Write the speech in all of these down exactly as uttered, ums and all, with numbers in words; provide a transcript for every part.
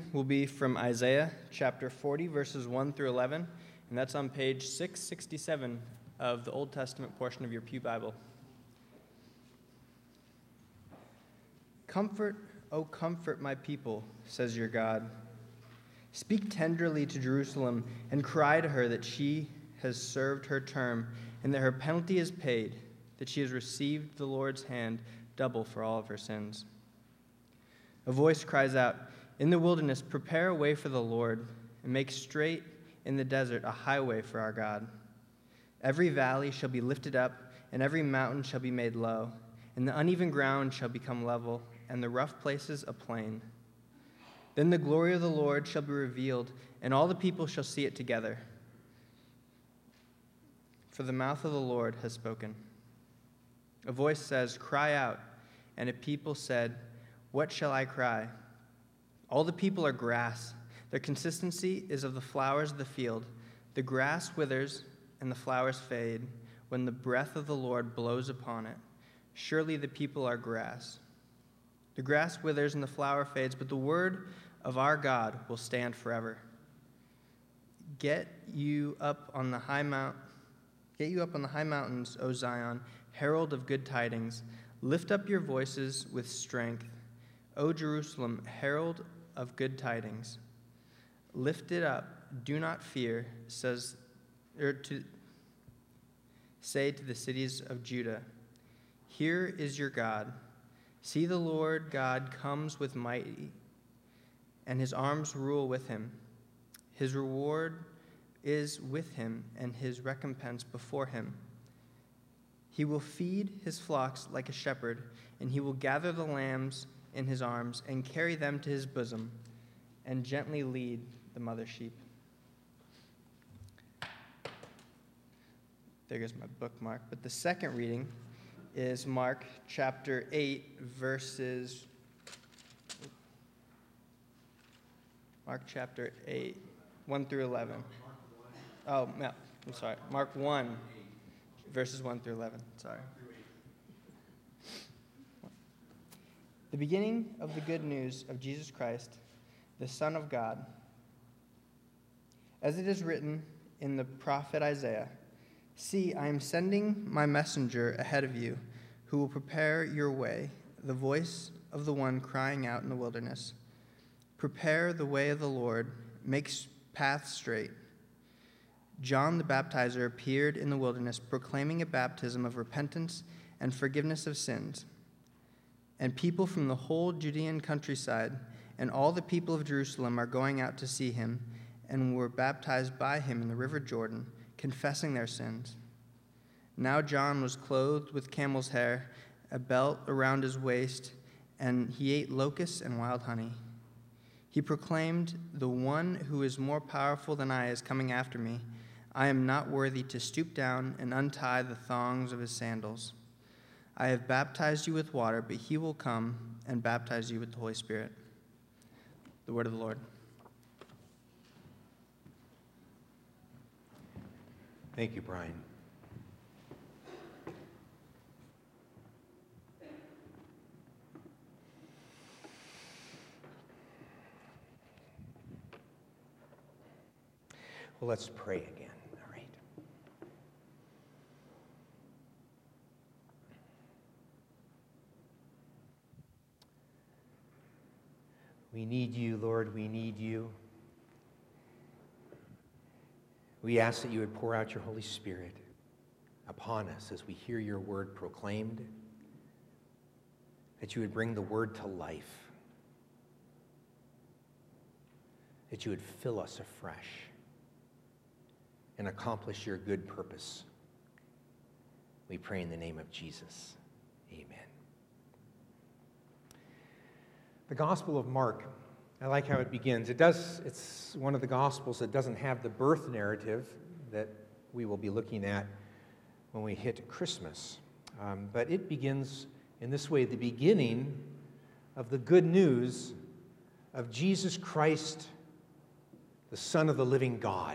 will be from Isaiah chapter forty, verses one through eleven, and that's on page six sixty-seven of the Old Testament portion of your Pew Bible. Comfort, O comfort my people, says your God. Speak tenderly to Jerusalem and cry to her that she has served her term and that her penalty is paid, that she has received the Lord's hand double for all of her sins. A voice cries out, in the wilderness, prepare a way for the Lord, and make straight in the desert a highway for our God. Every valley shall be lifted up, and every mountain shall be made low, and the uneven ground shall become level, and the rough places a plain. Then the glory of the Lord shall be revealed, and all the people shall see it together. For the mouth of the Lord has spoken. A voice says, cry out, and a people said, what shall I cry? All the people are grass. Their consistency is of the flowers of the field. The grass withers and the flowers fade when the breath of the Lord blows upon it. Surely the people are grass. The grass withers and the flower fades, but the word of our God will stand forever. Get you up on the high mount, get you up on the high mountains, O Zion, herald of good tidings. Lift up your voices with strength. O Jerusalem, herald of good tidings. Lift it up, do not fear, says, or to say to the cities of Judah, here is your God. See, the Lord God comes with mighty, and his arms rule with him. His reward is with him, and his recompense before him. He will feed his flocks like a shepherd, and he will gather the lambs in his arms and carry them to his bosom and gently lead the mother sheep. There goes my bookmark. But the second reading is Mark chapter eight, verses... Mark chapter eight, one through eleven. Oh, no, I'm sorry. Mark one, verses one through eleven. Sorry. The beginning of the good news of Jesus Christ, the Son of God. As it is written in the prophet Isaiah, see, I am sending my messenger ahead of you, who will prepare your way, the voice of the one crying out in the wilderness. Prepare the way of the Lord, make paths straight. John the Baptizer appeared in the wilderness, proclaiming a baptism of repentance and forgiveness of sins. And people from the whole Judean countryside and all the people of Jerusalem are going out to see him and were baptized by him in the river Jordan, confessing their sins. Now John was clothed with camel's hair, a belt around his waist, and he ate locusts and wild honey. He proclaimed, the one who is more powerful than I is coming after me. I am not worthy to stoop down and untie the thongs of his sandals. I have baptized you with water, but he will come and baptize you with the Holy Spirit. The word of the Lord. Thank you, Brian. Well, let's pray again. All right. We need you, Lord. We need you. We ask that you would pour out your Holy Spirit upon us as we hear your word proclaimed, that you would bring the word to life, that you would fill us afresh and accomplish your good purpose. We pray in the name of Jesus. Amen. The Gospel of Mark, I like how it begins. It does, it's one of the Gospels that doesn't have the birth narrative that we will be looking at when we hit Christmas. Um, but it begins in this way, the beginning of the good news of Jesus Christ, the Son of the living God.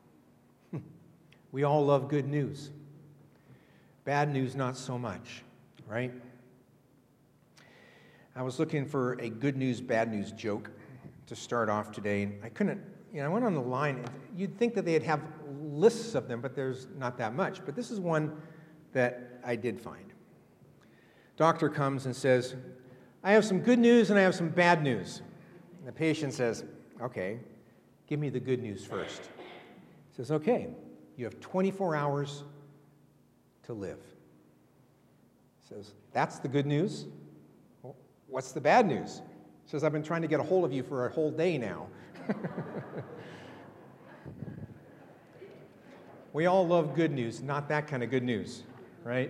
We all love good news. Bad news, not so much, right? I was looking for a good news, bad news joke to start off today. I couldn't, you know, I went on the line. You'd think that they'd have lists of them, but there's not that much. But this is one that I did find. Doctor comes and says, I have some good news and I have some bad news. And the patient says, okay, give me the good news first. He says, okay, you have twenty-four hours to live. He says, that's the good news? Well, what's the bad news? He says, I've been trying to get a hold of you for a whole day now. We all love good news, not that kind of good news, right?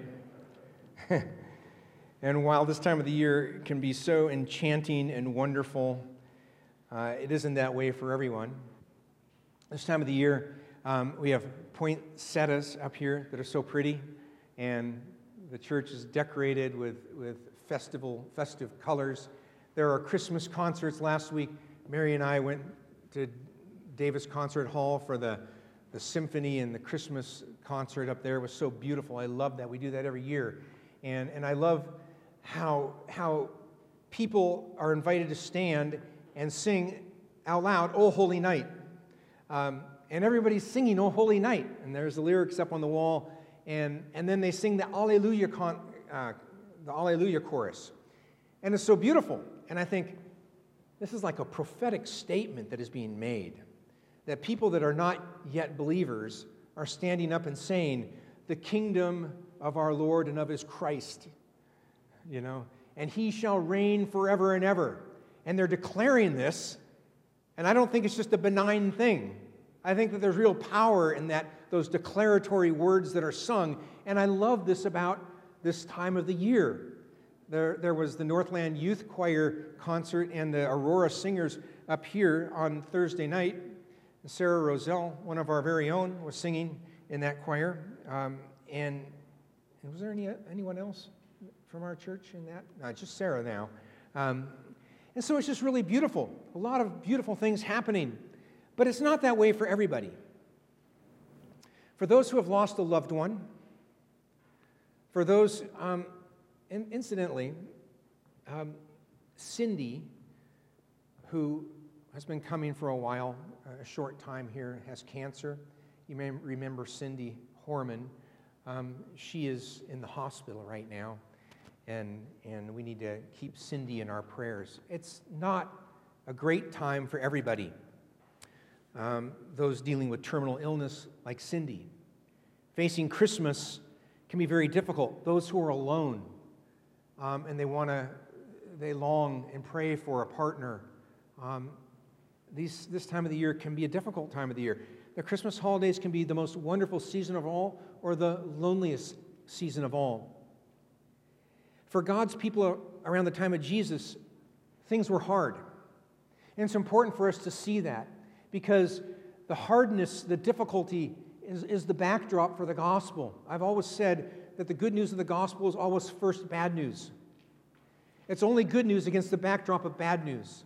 And while this time of the year can be so enchanting and wonderful, uh, it isn't that way for everyone. This time of the year, um, we have poinsettias up here that are so pretty, and the church is decorated with, with festival, festive colors. There are Christmas concerts. Last week, Mary and I went to Davis Concert Hall for the, the symphony and the Christmas concert up there. It was so beautiful. I love that. We do that every year. And, and I love how, how people are invited to stand and sing out loud, "O Holy Night." Um, and everybody's singing "O Holy Night." And there's the lyrics up on the wall. And, and then they sing the Alleluia, con, uh, the Alleluia chorus. And it's so beautiful. And I think this is like a prophetic statement that is being made. That people that are not yet believers are standing up and saying, the kingdom of our Lord and of his Christ, you know, and he shall reign forever and ever. And they're declaring this, and I don't think it's just a benign thing. I think that there's real power in that, those declaratory words that are sung, and I love this about this time of the year. There, there was the Northland Youth Choir concert and the Aurora Singers up here on Thursday night. Sarah Roselle, one of our very own, was singing in that choir. Um, and, and was there any anyone else from our church in that? No, just Sarah now. Um, and so it's just really beautiful. A lot of beautiful things happening. But it's not that way for everybody. For those who have lost a loved one, for those, um, in, incidentally, um, Cindy, who has been coming for a while, a short time here, has cancer. You may remember Cindy Horman. Um, she is in the hospital right now, and, and we need to keep Cindy in our prayers. It's not a great time for everybody. Um, those dealing with terminal illness like Cindy. Facing Christmas can be very difficult. Those who are alone um, and they want to, they long and pray for a partner. Um, these, this time of the year can be a difficult time of the year. The Christmas holidays can be the most wonderful season of all or the loneliest season of all. For God's people around the time of Jesus, things were hard. And it's important for us to see that, because the hardness, the difficulty is, is the backdrop for the gospel. I've always said that the good news of the gospel is always first bad news. It's only good news against the backdrop of bad news.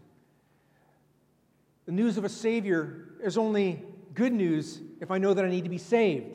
The news of a Savior is only good news if I know that I need to be saved.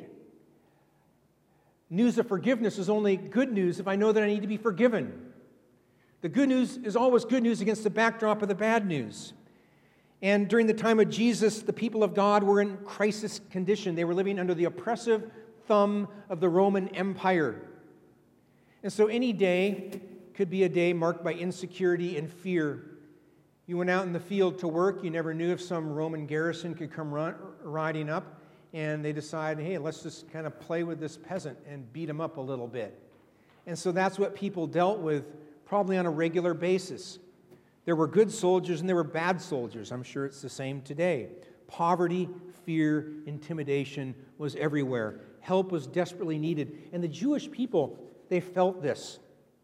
News of forgiveness is only good news if I know that I need to be forgiven. The good news is always good news against the backdrop of the bad news. And during the time of Jesus, the people of God were in crisis condition. They were living under the oppressive thumb of the Roman Empire. And so any day could be a day marked by insecurity and fear. You went out in the field to work. You never knew if some Roman garrison could come run, riding up, and they decided, hey, let's just kind of play with this peasant and beat him up a little bit. And so that's what people dealt with probably on a regular basis. There were good soldiers and there were bad soldiers. I'm sure it's the same today. Poverty, fear, intimidation was everywhere. Help was desperately needed. And the Jewish people, they felt this.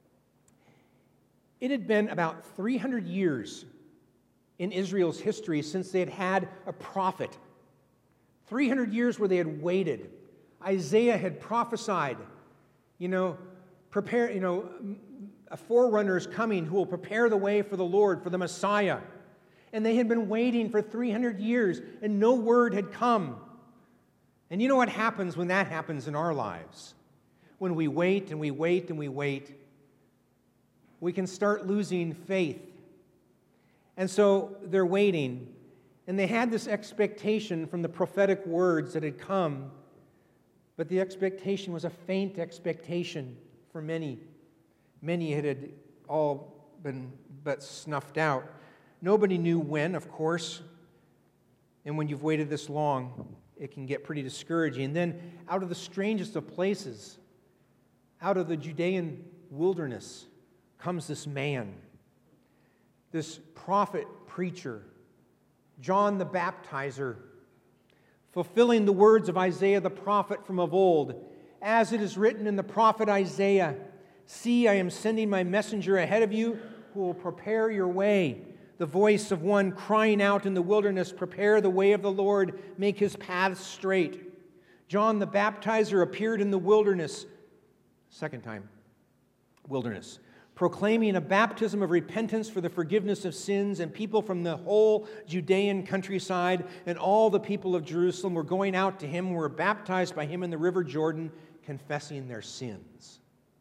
It had been about three hundred years in Israel's history since they had had a prophet. three hundred years where they had waited. Isaiah had prophesied, you know, prepare, you know, a forerunner is coming who will prepare the way for the Lord, for the Messiah. And they had been waiting for three hundred years, and no word had come. And you know what happens when that happens in our lives? When we wait and we wait and we wait, we can start losing faith. And so they're waiting, and they had this expectation from the prophetic words that had come, but the expectation was a faint expectation for many. Many had, had all been but snuffed out. Nobody knew when, of course, and when you've waited this long, it can get pretty discouraging. And then out of the strangest of places, out of the Judean wilderness, comes this man, this prophet preacher, John the Baptizer, fulfilling the words of Isaiah the prophet from of old. As it is written in the prophet Isaiah, "See, I am sending my messenger ahead of you who will prepare your way." The voice of one crying out in the wilderness, "Prepare the way of the Lord, make his paths straight." John the Baptizer appeared in the wilderness, second time, wilderness, proclaiming a baptism of repentance for the forgiveness of sins, and people from the whole Judean countryside and all the people of Jerusalem were going out to him and were baptized by him in the river Jordan, confessing their sins.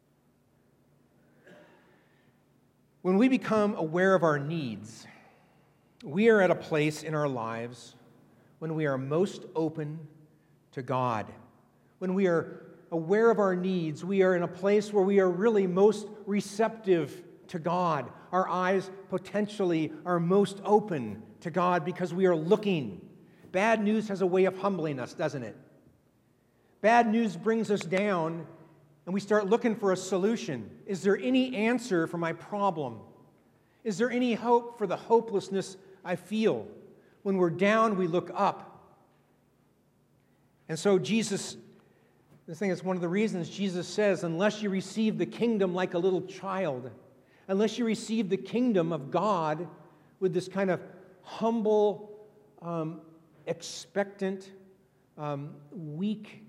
When we become aware of our needs, we are at a place in our lives when we are most open to God. When we are aware of our needs, we are in a place where we are really most receptive to God. Our eyes potentially are most open to God because we are looking. Bad news has a way of humbling us, doesn't it? Bad news brings us down, and we start looking for a solution. Is there any answer for my problem? Is there any hope for the hopelessness I feel? When we're down, we look up. And so Jesus, this thing is one of the reasons Jesus says, unless you receive the kingdom like a little child, unless you receive the kingdom of God with this kind of humble, um, expectant, um, weak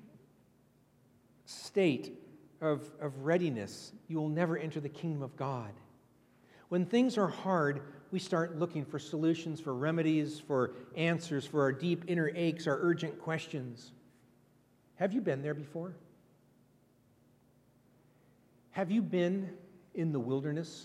state of, of readiness, you will never enter the kingdom of God. When things are hard, we start looking for solutions, for remedies, for answers, for our deep inner aches, our urgent questions. Have you been there before? Have you been in the wilderness?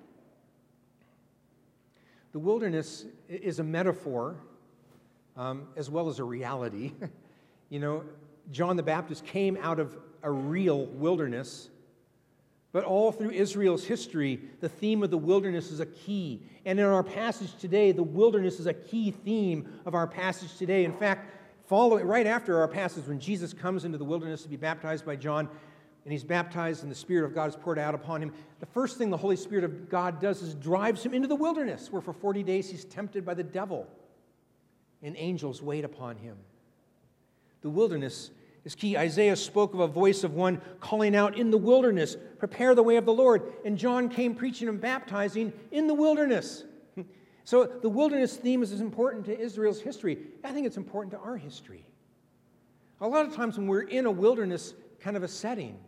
The wilderness is a metaphor um, as well as a reality. You know, John the Baptist came out of a real wilderness. But all through Israel's history, the theme of the wilderness is a key. And in our passage today, the wilderness is a key theme of our passage today. In fact, following right after our passage, when Jesus comes into the wilderness to be baptized by John, and he's baptized and the Spirit of God is poured out upon him, the first thing the Holy Spirit of God does is drives him into the wilderness, where for forty days he's tempted by the devil, and angels wait upon him. The wilderness is key. Isaiah spoke of a voice of one calling out in the wilderness, "Prepare the way of the Lord." And John came preaching and baptizing in the wilderness. So the wilderness theme is as important to Israel's history. I think it's important to our history. A lot of times when we're in a wilderness kind of a setting,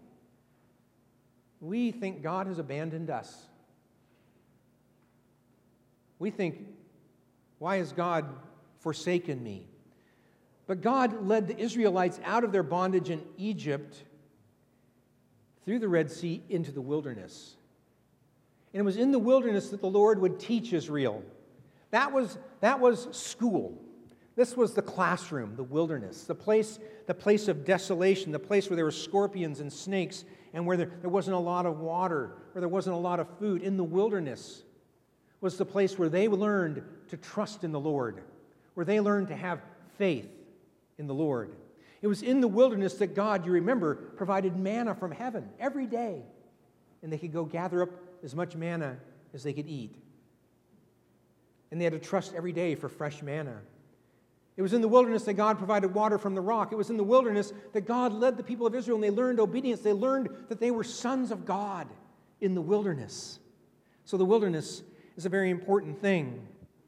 we think God has abandoned us. We think, why has God forsaken me? But God led the Israelites out of their bondage in Egypt through the Red Sea into the wilderness. And it was in the wilderness that the Lord would teach Israel. That was, that was school. This was the classroom, the wilderness, the place, the place of desolation, the place where there were scorpions and snakes and where there, there wasn't a lot of water, where there wasn't a lot of food. In the wilderness was the place where they learned to trust in the Lord, where they learned to have faith in the Lord. It was in the wilderness that God, you remember, provided manna from heaven every day. And they could go gather up as much manna as they could eat. And they had to trust every day for fresh manna. It was in the wilderness that God provided water from the rock. It was in the wilderness that God led the people of Israel, and they learned obedience. They learned that they were sons of God in the wilderness. So the wilderness is a very important thing.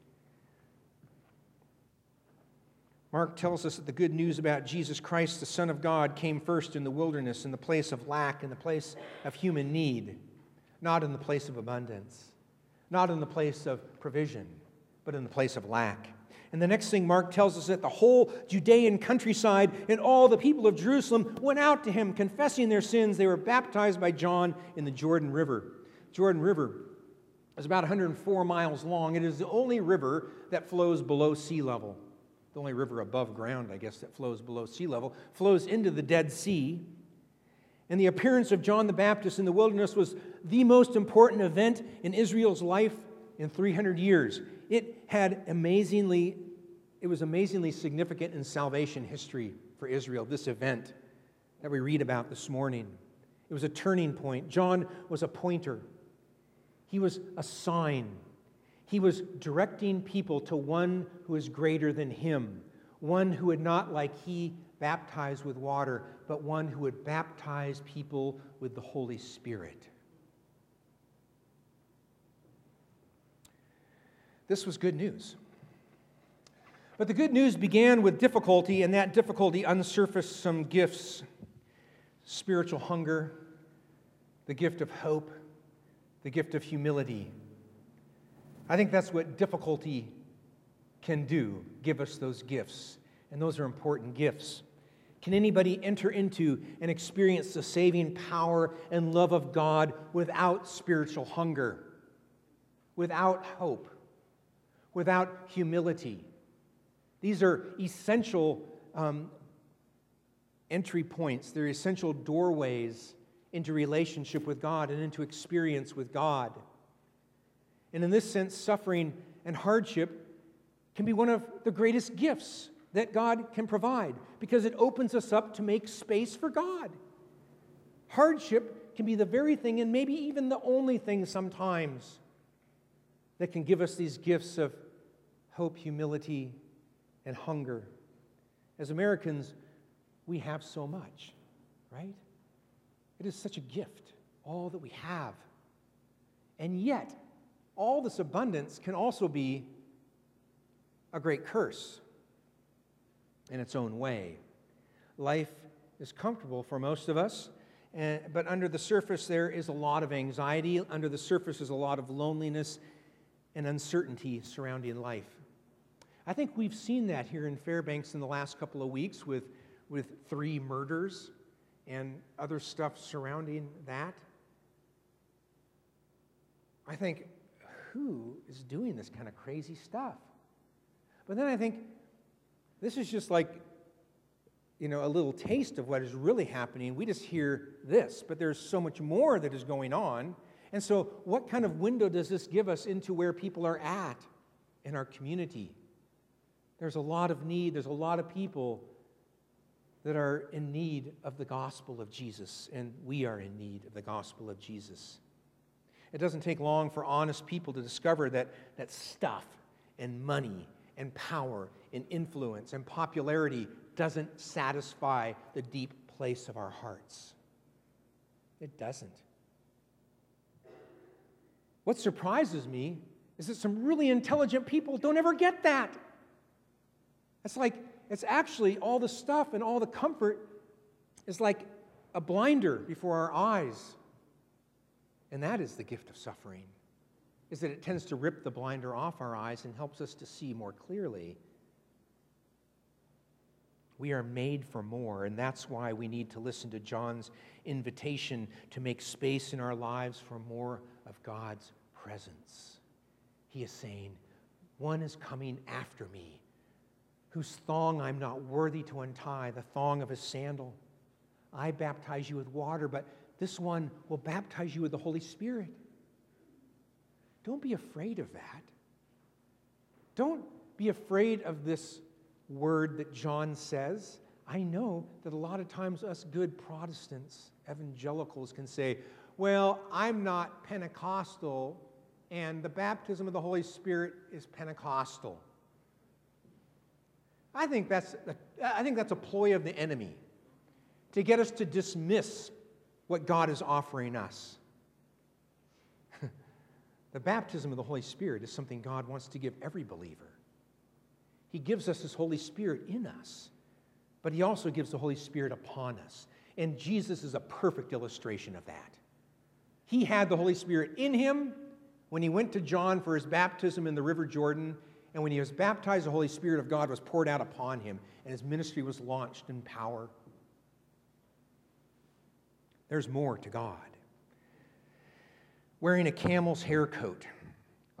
Mark tells us that the good news about Jesus Christ, the Son of God, came first in the wilderness, in the place of lack, in the place of human need, not in the place of abundance, not in the place of provision, but in the place of lack. And the next thing Mark tells us that the whole Judean countryside and all the people of Jerusalem went out to him, confessing their sins. They were baptized by John in the Jordan River. Jordan River It's about one hundred four miles long. It is the only river that flows below sea level. The only river above ground, I guess, that flows below sea level, flows into the Dead Sea. And the appearance of John the Baptist in the wilderness was the most important event in Israel's life in three hundred years. It had amazingly, it was amazingly significant in salvation history for Israel, this event that we read about this morning. It was a turning point. John was a pointer. He was a sign. He was directing people to one who is greater than him, one who would not, like he, baptize with water, but one who would baptize people with the Holy Spirit. This was good news. But the good news began with difficulty, and that difficulty unsurfaced some gifts: spiritual hunger, the gift of hope, the gift of humility. I think that's what difficulty can do, give us those gifts. And those are important gifts. Can anybody enter into and experience the saving power and love of God without spiritual hunger, without hope, without humility? These are essential um, entry points. They're essential doorways into relationship with God and into experience with God. And in this sense, suffering and hardship can be one of the greatest gifts that God can provide, because it opens us up to make space for God. Hardship can be the very thing, and maybe even the only thing sometimes, that can give us these gifts of hope, humility, and hunger. As Americans, we have so much, right? It is such a gift, all that we have. And yet, all this abundance can also be a great curse in its own way. Life is comfortable for most of us, and, but under the surface there is a lot of anxiety. Under the surface is a lot of loneliness and uncertainty surrounding life. I think we've seen that here in Fairbanks in the last couple of weeks with, with three murders and other stuff surrounding that. I think, who is doing this kind of crazy stuff? But then I think, this is just like, you know, a little taste of what is really happening. We just hear this, but there's so much more that is going on. And so what kind of window does this give us into where people are at in our community? There's a lot of need. There's a lot of people that are in need of the gospel of Jesus, and we are in need of the gospel of Jesus. It doesn't take long for honest people to discover that, that stuff and money and power and influence and popularity doesn't satisfy the deep place of our hearts. It doesn't. What surprises me is that some really intelligent people don't ever get that. It's like, it's actually all the stuff and all the comfort is like a blinder before our eyes. And that is the gift of suffering, is that it tends to rip the blinder off our eyes and helps us to see more clearly. We are made for more, and that's why we need to listen to John's invitation to make space in our lives for more of God's presence. He is saying, one is coming after me, whose thong I'm not worthy to untie, the thong of his sandal. I baptize you with water, but this one will baptize you with the Holy Spirit. Don't be afraid of that. Don't be afraid of this word that John says. I know that a lot of times us good Protestants, evangelicals, can say, well, I'm not Pentecostal, and the baptism of the Holy Spirit is Pentecostal. I think that's a, I think that's a ploy of the enemy to get us to dismiss what God is offering us. The baptism of the Holy Spirit is something God wants to give every believer. He gives us His Holy Spirit in us, but He also gives the Holy Spirit upon us. And Jesus is a perfect illustration of that. He had the Holy Spirit in Him when He went to John for His baptism in the River Jordan, and when He was baptized, the Holy Spirit of God was poured out upon Him, and His ministry was launched in power. There's more to God. Wearing a camel's hair coat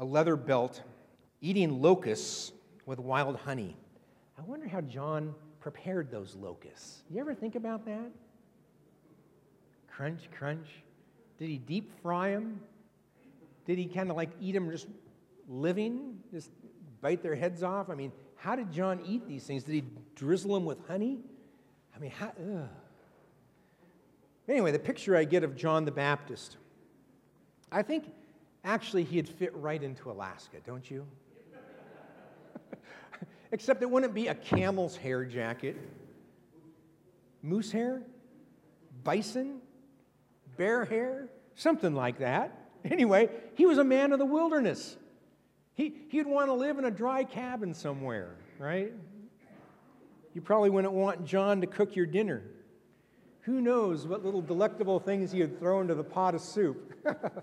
a leather belt, eating locusts with wild honey. I wonder how John prepared those locusts. You ever think about that? Crunch, crunch. Did he deep fry them? Did he kind of like eat them just living, just bite their heads off? I mean, how did John eat these things? Did he drizzle them with honey? I mean, how, ugh. Anyway, the picture I get of John the Baptist, I think actually he'd fit right into Alaska, don't you? Except it wouldn't be a camel's hair jacket. Moose hair? Bison? Bear hair? Something like that. Anyway, he was a man of the wilderness. He, he'd want to live in a dry cabin somewhere, right? You probably wouldn't want John to cook your dinner. Who knows what little delectable things he had thrown into the pot of soup.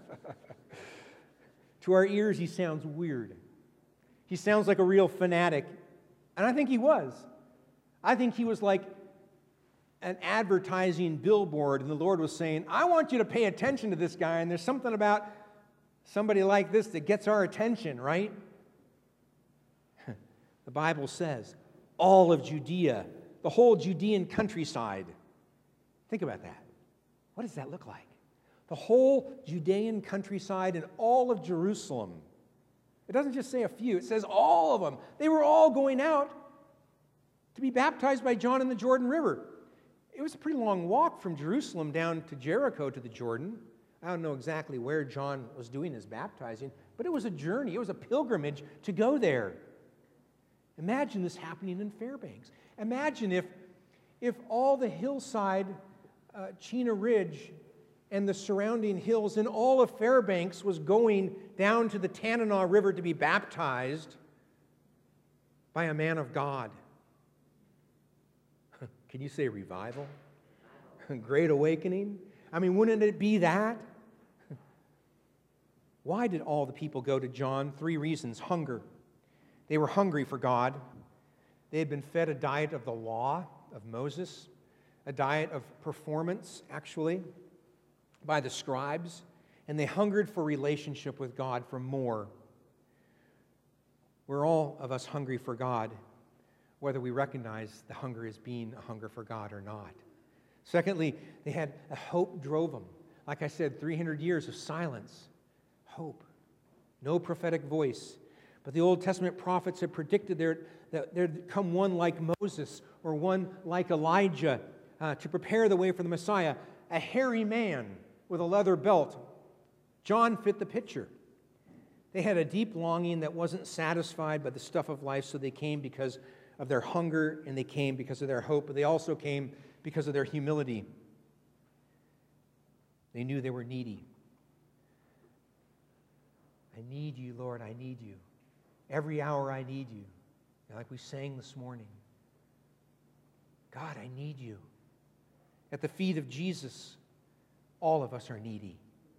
To our ears, he sounds weird. He sounds like a real fanatic. And I think he was. I think he was like an advertising billboard, and the Lord was saying, I want you to pay attention to this guy, and there's something about somebody like this that gets our attention, right? The Bible says, all of Judea, the whole Judean countryside. Think about that. What does that look like? The whole Judean countryside and all of Jerusalem. It doesn't just say a few, it says all of them. They were all going out to be baptized by John in the Jordan River. It was a pretty long walk from Jerusalem down to Jericho to the Jordan. I don't know exactly where John was doing his baptizing, but it was a journey. It was a pilgrimage to go there. Imagine this happening in Fairbanks. Imagine if, if all the hillside, uh, Chena Ridge, and the surrounding hills and all of Fairbanks was going down to the Tanana River to be baptized by a man of God. Can you say revival? Great awakening? I mean, wouldn't it be that? Why did all the people go to John? Three reasons. Hunger. They were hungry for God. They had been fed a diet of the law of Moses, a diet of performance, actually, by the scribes, and they hungered for relationship with God, for more. We're all of us hungry for God, whether we recognize the hunger as being a hunger for God or not. Secondly, they had a hope drove them. Like I said, three hundred years of silence. Hope. No prophetic voice. But the Old Testament prophets had predicted there, that there'd come one like Moses or one like Elijah uh, to prepare the way for the Messiah. A hairy man with a leather belt. John fit the picture. They had a deep longing that wasn't satisfied by the stuff of life, so they came because of their hunger, and they came because of their hope, but they also came because of their humility. They knew they were needy. I need you, Lord, I need you. Every hour I need you. Like we sang this morning. God, I need you. At the feet of Jesus, all of us are needy.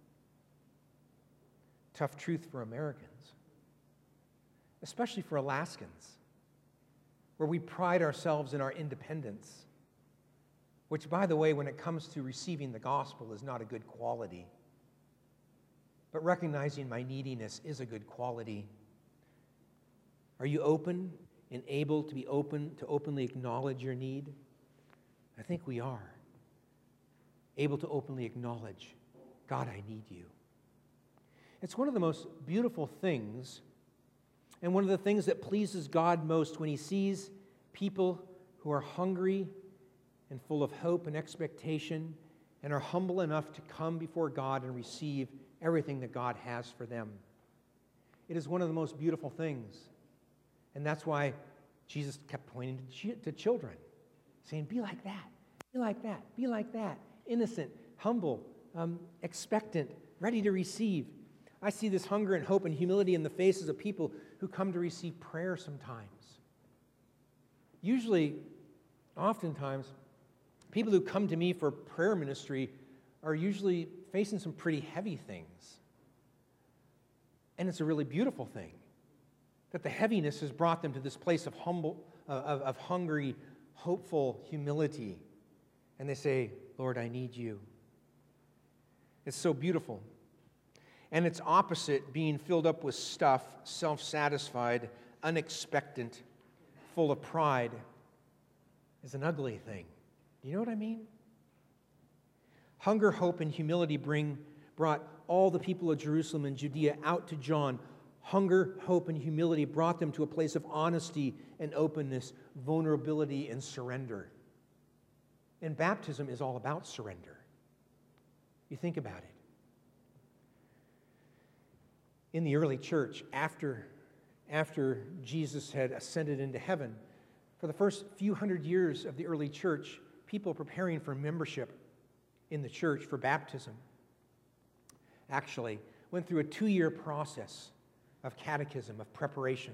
Tough truth for Americans, especially for Alaskans, where we pride ourselves in our independence, which, by the way, when it comes to receiving the gospel, is not a good quality. But recognizing my neediness is a good quality. Are you open and able to be open, to openly acknowledge your need? I think we are. Able to openly acknowledge, God, I need you. It's one of the most beautiful things, and one of the things that pleases God most when he sees people who are hungry and full of hope and expectation and are humble enough to come before God and receive everything that God has for them. It is one of the most beautiful things. And that's why Jesus kept pointing to, to children, saying, be like that, be like that, be like that. Innocent, humble, um, expectant, ready to receive. I see this hunger and hope and humility in the faces of people who come to receive prayer sometimes. Usually, oftentimes, people who come to me for prayer ministry are usually facing some pretty heavy things. And it's a really beautiful thing that the heaviness has brought them to this place of humble, uh, of, of hungry, hopeful humility. And they say, Lord, I need you. It's so beautiful. and its opposite being filled up with stuff, self-satisfied, unexpectant, full of pride, is an ugly thing. Do you know what I mean? Hunger, hope, and humility bring, brought all the people of Jerusalem and Judea out to John. Hunger, hope, and humility brought them to a place of honesty and openness, vulnerability, and surrender. And baptism is all about surrender. You think about it. In the early church, after, after Jesus had ascended into heaven, for the first few hundred years of the early church, people preparing for membership in the church for baptism actually went through a two-year process of catechism, of preparation.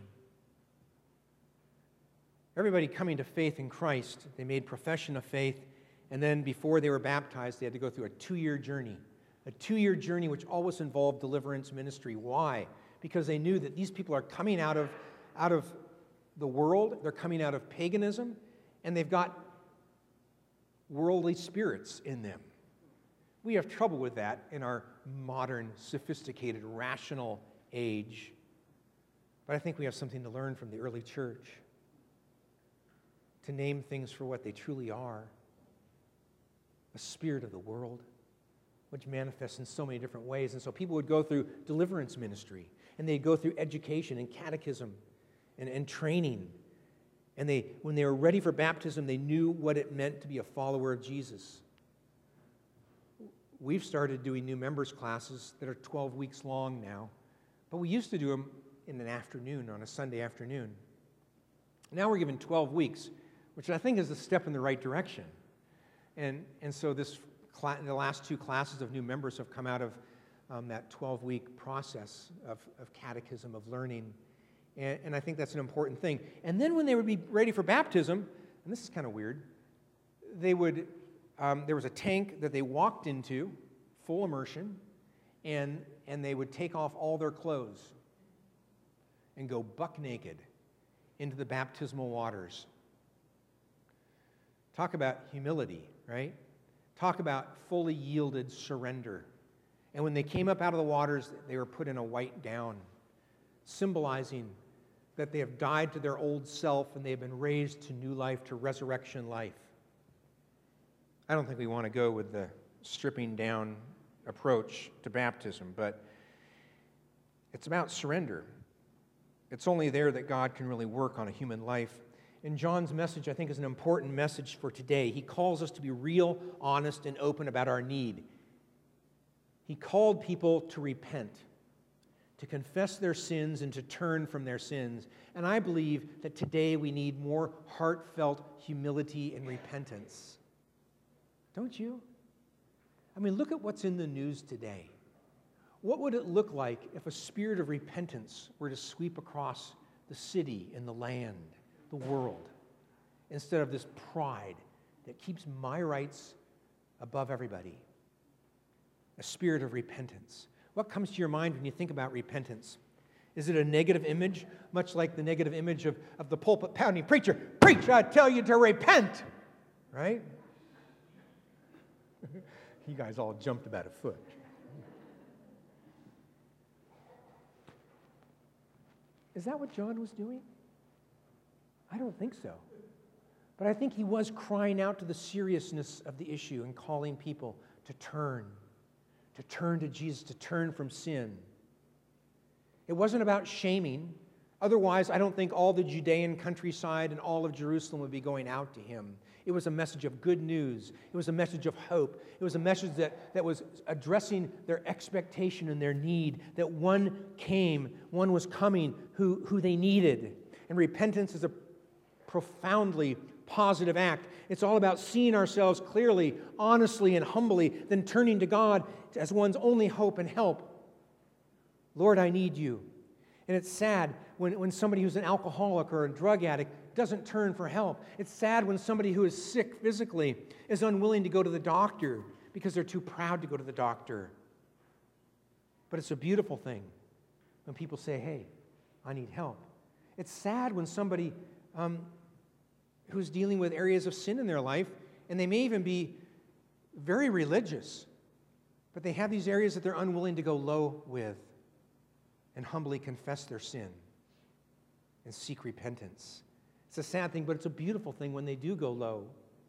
Everybody coming to faith in Christ, they made profession of faith, and then before they were baptized, they had to go through a two-year journey. A two-year journey which always involved deliverance ministry. Why? Because they knew that these people are coming out of, out of the world, they're coming out of paganism, and they've got worldly spirits in them. We have trouble with that in our modern, sophisticated, rational age. But I think we have something to learn from the early church, to name things for what they truly are. A spirit of the world, which manifests in so many different ways. And so people would go through deliverance ministry, and they'd go through education and catechism and, and training. And they, when they were ready for baptism, they knew what it meant to be a follower of Jesus. We've started doing new members classes that are twelve weeks long now, but we used to do them in an afternoon, on a Sunday afternoon. Now we're given twelve weeks, which I think is a step in the right direction. And, and so this cl- the last two classes of new members have come out of um, that twelve-week process of, of catechism, of learning. And, and I think that's an important thing. And then when they would be ready for baptism, and this is kind of weird, they would, um, there was a tank that they walked into, full immersion, and, and they would take off all their clothes and go buck naked into the baptismal waters. Talk about humility, right? Talk about fully yielded surrender. And when they came up out of the waters, they were put in a white gown, symbolizing that they have died to their old self and they have been raised to new life, to resurrection life. I don't think we want to go with the stripping down approach to baptism, but it's about surrender. It's only there that God can really work on a human life. And John's message, I think, is an important message for today. He calls us to be real, honest, and open about our need. He called people to repent, to confess their sins and to turn from their sins. And I believe that today we need more heartfelt humility and repentance. Don't you? I mean, look at what's in the news today. What would it look like if a spirit of repentance were to sweep across the city and the land, the world, instead of this pride that keeps my rights above everybody? A spirit of repentance. What comes to your mind when you think about repentance? Is it a negative image, much like the negative image of, of the pulpit pounding preacher? Preach, I tell you to repent! Right? You guys all jumped about a foot. Is that what John was doing? I don't think so. But I think he was crying out to the seriousness of the issue and calling people to turn, to turn to Jesus, to turn from sin. It wasn't about shaming. Otherwise, I don't think all the Judean countryside and all of Jerusalem would be going out to him. It was a message of good news. It was a message of hope. It was a message that, that was addressing their expectation and their need, that one came, one was coming who, who they needed. And repentance is a profoundly positive act. It's all about seeing ourselves clearly, honestly, and humbly, then turning to God as one's only hope and help. Lord, I need you. And it's sad when, when somebody who's an alcoholic or a drug addict doesn't turn for help. It's sad when somebody who is sick physically is unwilling to go to the doctor because they're too proud to go to the doctor. But it's a beautiful thing when people say, hey, I need help. It's sad when somebody um, who's dealing with areas of sin in their life, and they may even be very religious, But they have these areas that they're unwilling to go low with and humbly confess their sin and seek repentance. It's a sad thing, but it's a beautiful thing when they do go low.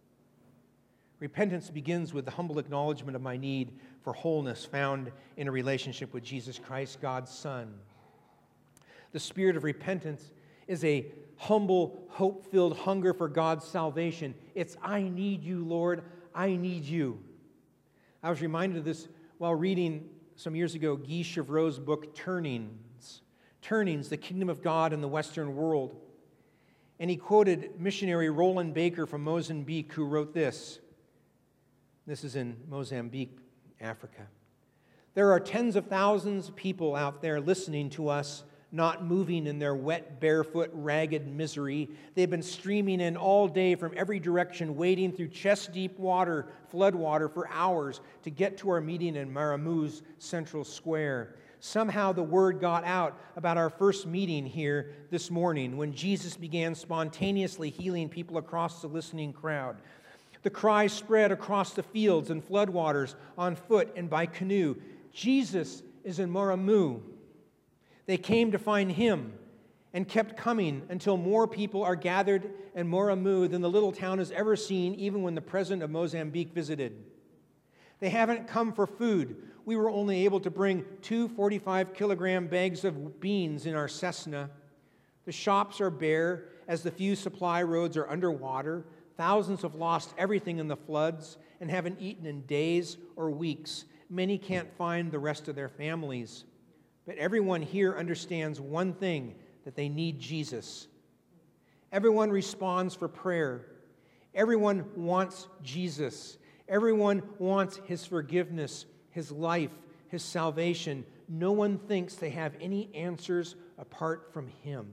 Repentance begins with the humble acknowledgement of my need for wholeness found in a relationship with Jesus Christ, God's Son. The spirit of repentance is a humble, hope-filled hunger for God's salvation. It's, I need you, Lord. I need you. I was reminded of this while reading some years ago Guy Chevreau's book, Turnings. Turnings, the Kingdom of God in the Western World. And he quoted missionary Roland Baker from Mozambique, who wrote this. This is in Mozambique, Africa. There are tens of thousands of people out there listening to us, not moving in their wet, barefoot, ragged misery. They've been streaming in all day from every direction, wading through chest-deep water, flood water, for hours to get to our meeting in Maramu's Central Square. Somehow the word got out about our first meeting here this morning when Jesus began spontaneously healing people across the listening crowd. The cry spread across the fields and floodwaters on foot and by canoe. Jesus is in Maramu. They came to find him and kept coming until more people are gathered in Maramu than the little town has ever seen, even when the president of Mozambique visited. They haven't come for food. We were only able to bring two forty-five kilogram bags of beans in our Cessna. The shops are bare as the few supply roads are underwater. Thousands have lost everything in the floods and haven't eaten in days or weeks. Many can't find the rest of their families. But everyone here understands one thing, that they need Jesus. Everyone responds for prayer. Everyone wants Jesus. Everyone wants his forgiveness, his life, his salvation. No one thinks they have any answers apart from him.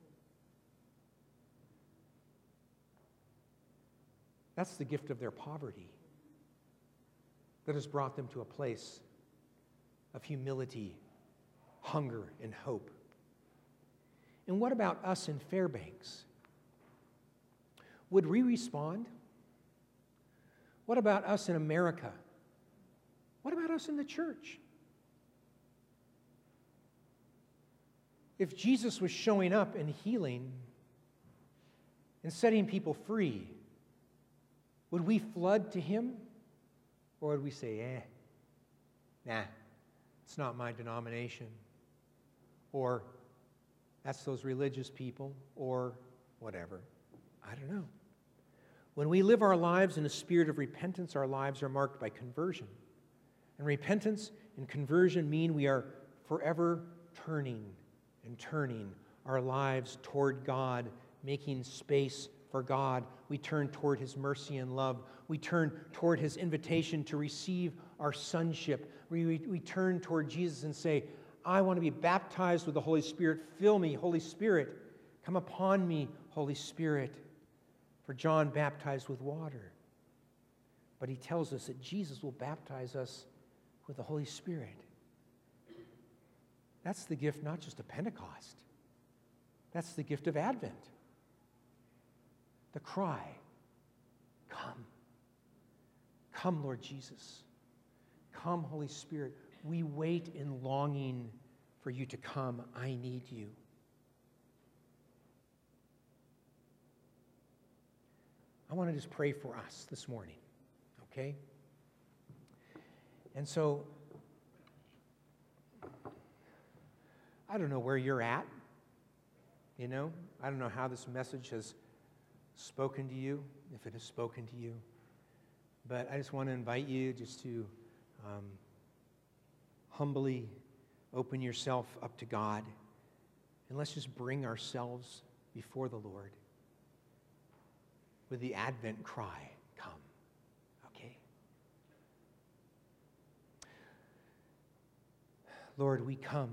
That's the gift of their poverty that has brought them to a place of humility, hunger, and hope. And what about us in Fairbanks? Would we respond? What about us in America? What about us in the church? If Jesus was showing up and healing and setting people free, would we flood to him? Or would we say, eh, nah, it's not my denomination? Or that's those religious people, or whatever. I don't know. When we live our lives in a spirit of repentance, our lives are marked by conversion. And repentance and conversion mean we are forever turning and turning our lives toward God, making space for God. We turn toward his mercy and love. We turn toward his invitation to receive our sonship. We, we, we turn toward Jesus and say, I want to be baptized with the Holy Spirit. Fill me, Holy Spirit. Come upon me, Holy Spirit. For John baptized with water. But he tells us that Jesus will baptize us with the Holy Spirit. That's the gift not just of Pentecost. That's the gift of Advent. The cry, come. Come, Lord Jesus. Come, Holy Spirit. We wait in longing for you to come. I need you. I want to just pray for us this morning, okay? And so, I don't know where you're at, you know? I don't know how this message has spoken to you, if it has spoken to you. But I just want to invite you just to um, humbly open yourself up to God. And let's just bring ourselves before the Lord with the Advent cry, come. Okay? Lord, we come.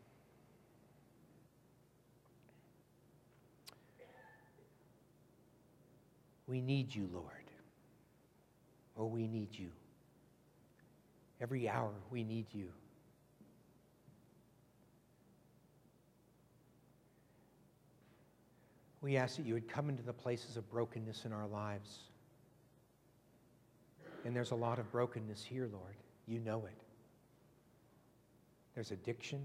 We need you, Lord. Oh, we need you. Every hour we need you. We ask that you would come into the places of brokenness in our lives. And there's a lot of brokenness here, Lord. You know it. There's addiction.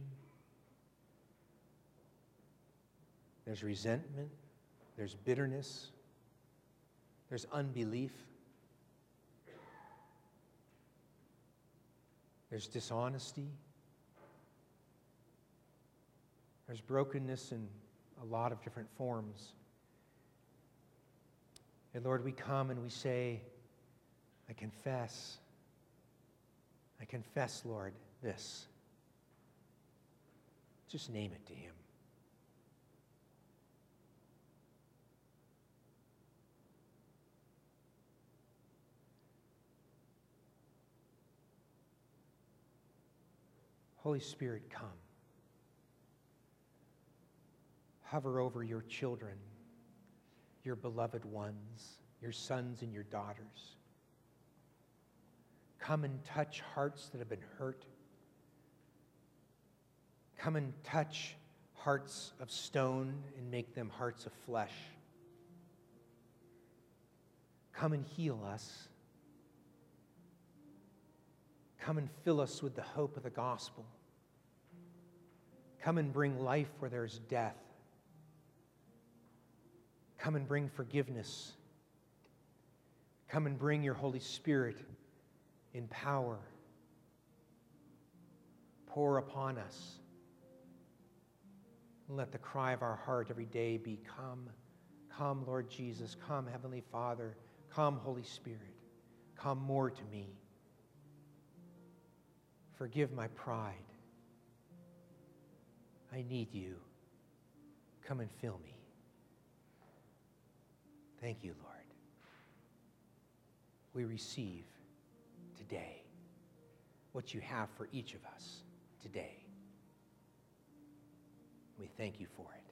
There's resentment. There's bitterness. There's unbelief. There's dishonesty. There's brokenness in a lot of different forms. And Lord, we come and we say, I confess. I confess, Lord, this. Just name it to him. Holy Spirit, come. Hover over your children, your beloved ones, your sons and your daughters. Come and touch hearts that have been hurt. Come and touch hearts of stone and make them hearts of flesh. Come and heal us. Come and fill us with the hope of the gospel. Come and bring life where there's death. Come and bring forgiveness. Come and bring your Holy Spirit in power. Pour upon us. And let the cry of our heart every day be, come, come, Lord Jesus, come, Heavenly Father, come, Holy Spirit, come more to me. Forgive my pride. I need you. Come and fill me. Thank you, Lord. We receive today what you have for each of us today. We thank you for it.